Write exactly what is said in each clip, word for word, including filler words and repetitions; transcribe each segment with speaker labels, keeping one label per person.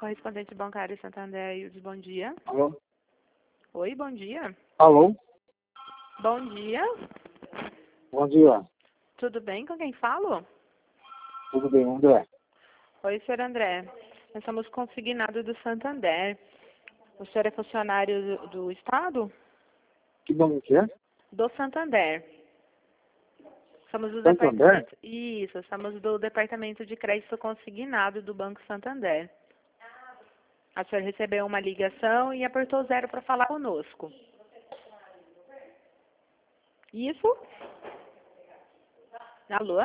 Speaker 1: correspondente bancário Santander, Ildes, bom dia.
Speaker 2: Alô?
Speaker 1: Oi, bom dia.
Speaker 2: Alô?
Speaker 1: Bom dia.
Speaker 2: Bom dia.
Speaker 1: Tudo bem? Com quem falo?
Speaker 2: Tudo bem, André?
Speaker 1: Oi, senhor André. Nós somos consignados do Santander. O senhor é funcionário do, do Estado?
Speaker 2: Que nome que é?
Speaker 1: Do Santander. Somos do
Speaker 2: Santander?
Speaker 1: departamento. Isso, somos do Departamento de Crédito Consignado do Banco Santander. A senhora recebeu uma ligação e apertou zero para falar conosco. Isso? Alô?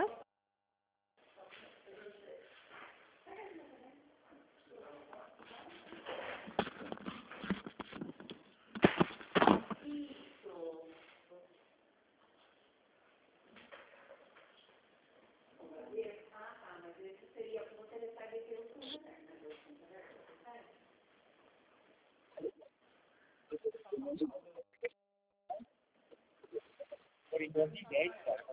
Speaker 2: Foi em dois mil e dez, cara.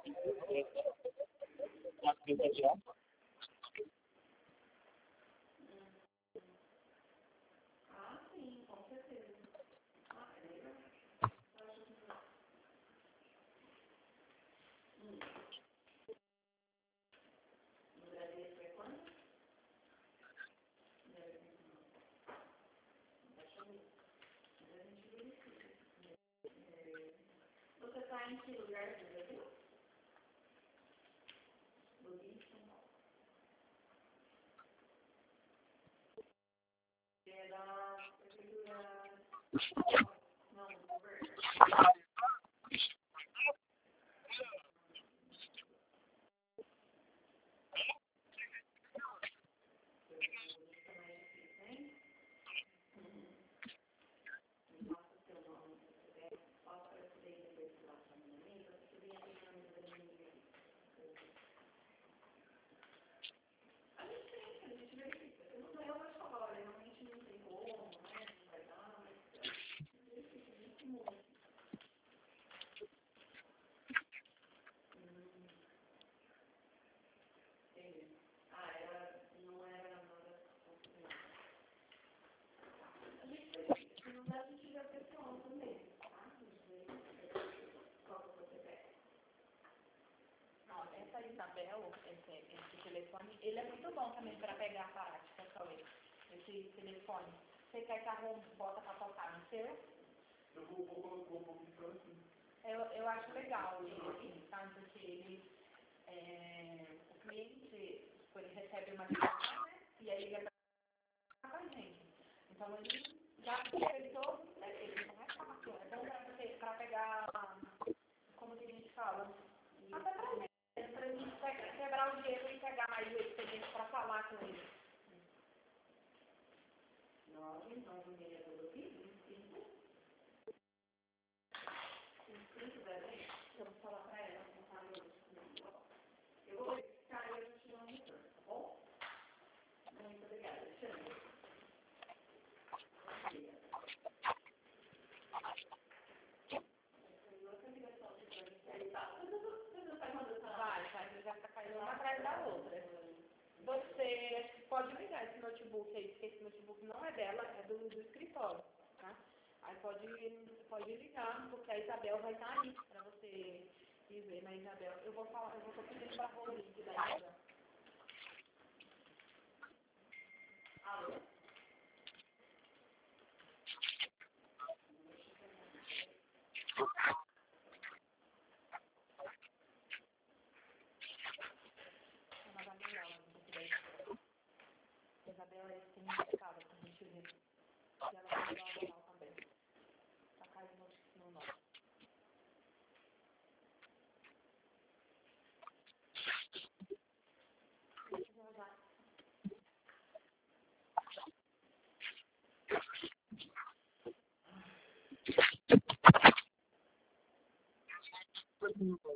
Speaker 1: Essa Isabel, esse, esse telefone, ele é muito bom também para pegar a prática, Cauê. Esse telefone. Você quer que a Rom bota para tocar no seu?
Speaker 2: Eu vou colocar um pouco de franco.
Speaker 1: Eu, eu acho legal ele, assim, sabe? Porque ele, é, o cliente, tipo, ele recebe uma ligação, né? E aí liga para a gente. Então ele já recebe todos os dele. Então é fácil. É bom para você, para pegar, como que a gente fala? Até para gente. Para a gente quebrar o gelo e pegar mais o expediente para falar com ele. Nove, nove, meia, doze, vinte e cinco. vinte e cinco, dez. Eu vou falar para ela. Eu vou verificar e eu vou tirar um retorno, tá bom? Muito obrigada. Alexandre. Vai, vai, já está caindo uma atrás da outra. Você pode ligar esse notebook aí, porque esse notebook não é dela, é do, do escritório, tá? Aí pode, pode ligar, porque a Isabel vai estar aí para você ir ver na Isabel. Eu vou falar, eu vou pedir para a link da Isabel. Alô? Isabel é significada para a gente ver. E ela vai dar uma geral também. Tá caindo no nome. Já, já.